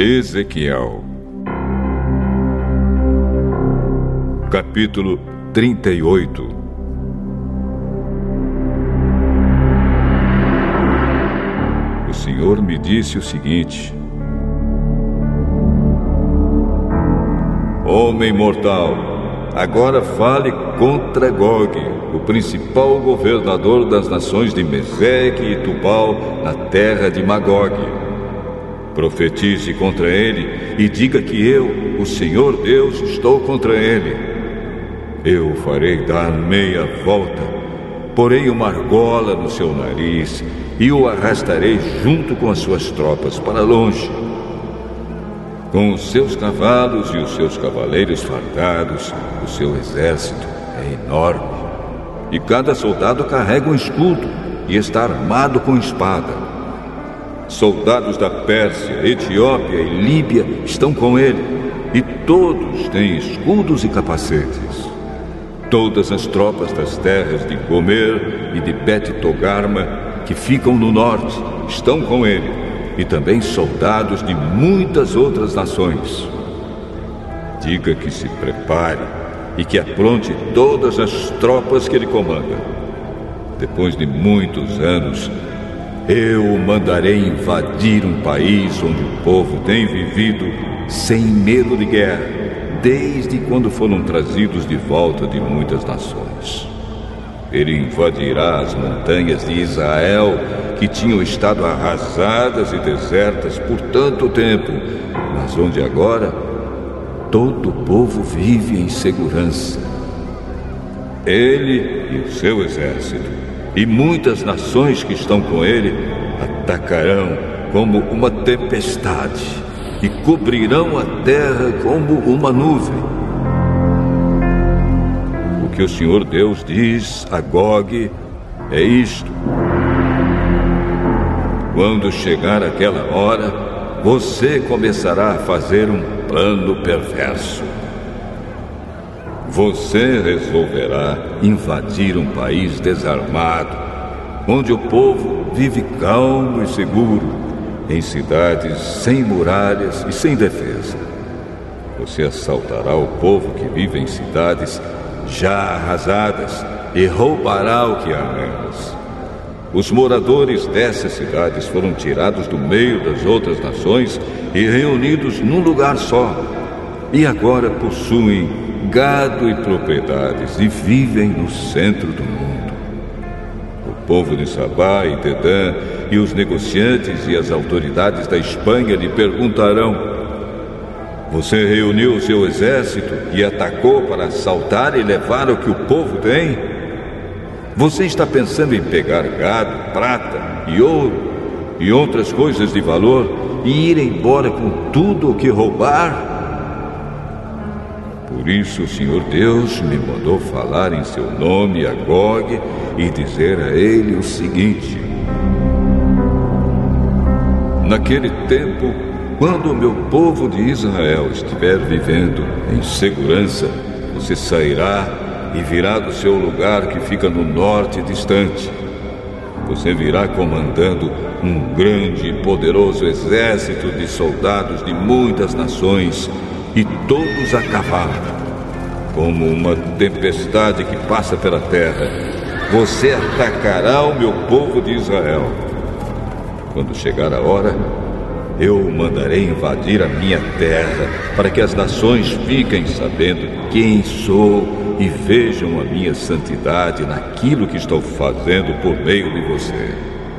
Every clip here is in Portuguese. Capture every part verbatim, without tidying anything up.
Ezequiel, capítulo trinta e oito. O Senhor me disse o seguinte: Homem mortal, agora fale contra Gog, o principal governador das nações de Meseque e Tubal, na terra de Magog. Profetize contra ele e diga que eu, o Senhor Deus, estou contra ele. Eu o farei dar meia volta, porei uma argola no seu nariz e o arrastarei junto com as suas tropas para longe. Com os seus cavalos e os seus cavaleiros fardados, o seu exército é enorme. E cada soldado carrega um escudo e está armado com espada. Soldados da Pérsia, Etiópia e Líbia estão com ele, e todos têm escudos e capacetes. Todas as tropas das terras de Gomer e de Bet-Togarma, que ficam no norte, estão com ele, e também soldados de muitas outras nações. Diga que se prepare e que apronte todas as tropas que ele comanda. Depois de muitos anos, eu o mandarei invadir um país onde o povo tem vivido sem medo de guerra, desde quando foram trazidos de volta de muitas nações. Ele invadirá as montanhas de Israel, que tinham estado arrasadas e desertas por tanto tempo, mas onde agora todo o povo vive em segurança. Ele e o seu exército e muitas nações que estão com ele atacarão como uma tempestade e cobrirão a terra como uma nuvem. O que o Senhor Deus diz a Gog é isto: quando chegar aquela hora, você começará a fazer um plano perverso. Você resolverá invadir um país desarmado, onde o povo vive calmo e seguro, em cidades sem muralhas e sem defesa. Você assaltará o povo que vive em cidades já arrasadas e roubará o que há nelas. Os moradores dessas cidades foram tirados do meio das outras nações e reunidos num lugar só, e agora possuem gado e propriedades e vivem no centro do mundo. O povo de Sabá e Dedã e os negociantes e as autoridades da Espanha lhe perguntarão: você reuniu o seu exército e atacou para assaltar e levar o que o povo tem? Você está pensando em pegar gado, prata e ouro e outras coisas de valor e ir embora com tudo o que roubar? Por isso o Senhor Deus me mandou falar em seu nome a Gog e dizer a ele o seguinte: naquele tempo, quando o meu povo de Israel estiver vivendo em segurança, você sairá e virá do seu lugar que fica no norte distante. Você virá comandando um grande e poderoso exército de soldados de muitas nações, e todos a cavalo. Como uma tempestade que passa pela terra, você atacará o meu povo de Israel. Quando chegar a hora, eu o mandarei invadir a minha terra, para que as nações fiquem sabendo quem sou e vejam a minha santidade naquilo que estou fazendo por meio de você.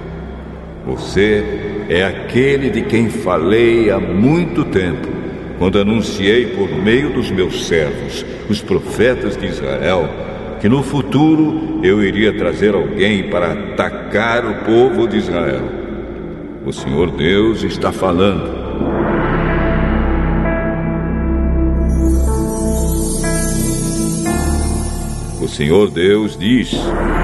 Você é aquele de quem falei há muito tempo, quando anunciei por meio dos meus servos, os profetas de Israel, que no futuro eu iria trazer alguém para atacar o povo de Israel. O Senhor Deus está falando. O Senhor Deus diz: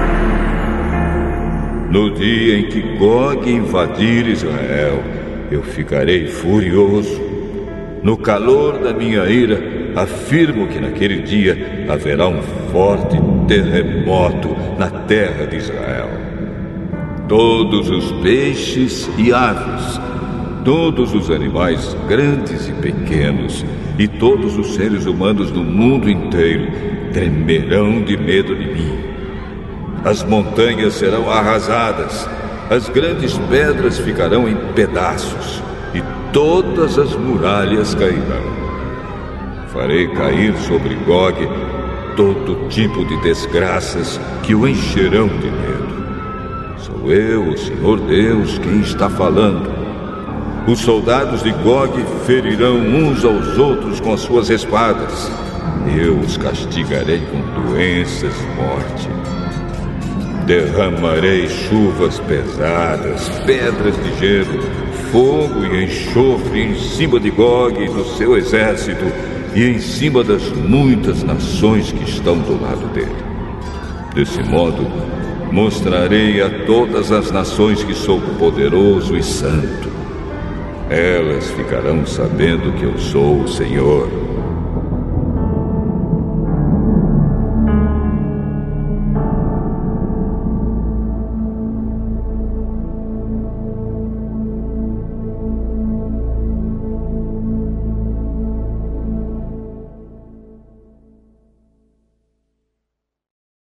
no dia em que Gog invadir Israel, eu ficarei furioso. No calor da minha ira, afirmo que naquele dia haverá um forte terremoto na terra de Israel. Todos os peixes e aves, Todos os animais, grandes e pequenos, e todos os seres humanos do mundo inteiro tremerão de medo de mim. As montanhas serão arrasadas, as grandes pedras ficarão em pedaços, e todas as muralhas cairão. Farei cair sobre Gog todo tipo de desgraças que o encherão de medo. Sou eu, o Senhor Deus, quem está falando. Os soldados de Gog ferirão uns aos outros com as suas espadas. Eu os castigarei com doenças e morte. Derramarei chuvas pesadas, pedras de gelo, fogo e enxofre em cima de Gog e do seu exército e em cima das muitas nações que estão do lado dele. Desse modo, mostrarei a todas as nações que sou poderoso e santo. Elas ficarão sabendo que eu sou o Senhor.